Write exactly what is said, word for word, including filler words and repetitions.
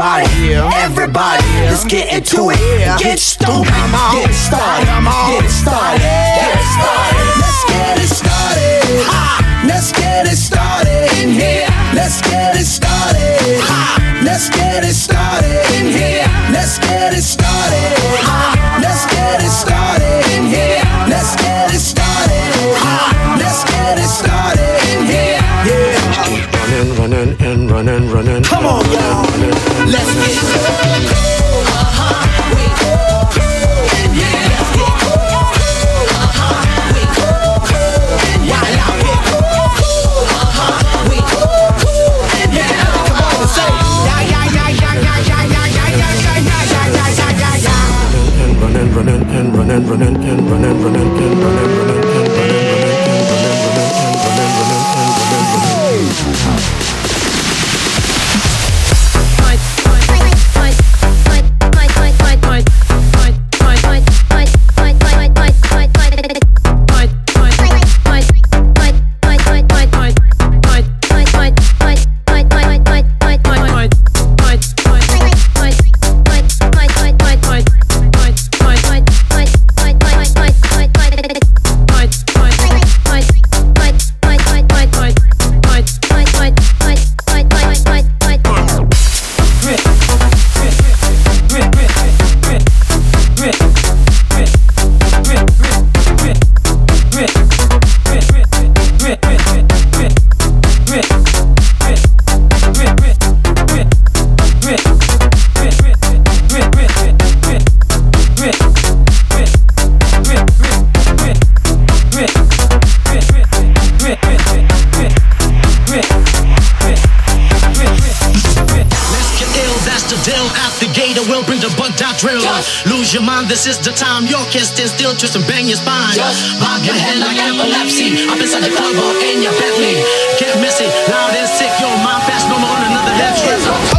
Everybody, everybody, let's get into it. Get stoked, get it started, get it started, get it started. Let's get it started. Ha! Let's get it started in here. Let's get it started. Ha! Let's get it started in here. Let's get it started. Ha! Let's get it started in here. Let's get it started. Ha! Let's get it started in here. Yeah. Running, running, and running, running. Come on, y'all. Let's get it. Running and running, running and running, running and running and running and running and running and running and running and running and running. Lose your mind, this is the time. You can't stand still, twist and bang your spine. Just bob your head like epilepsy. Up inside the club or in your Bentley. Get messy, loud and sick. Your mind fast, no more on another left.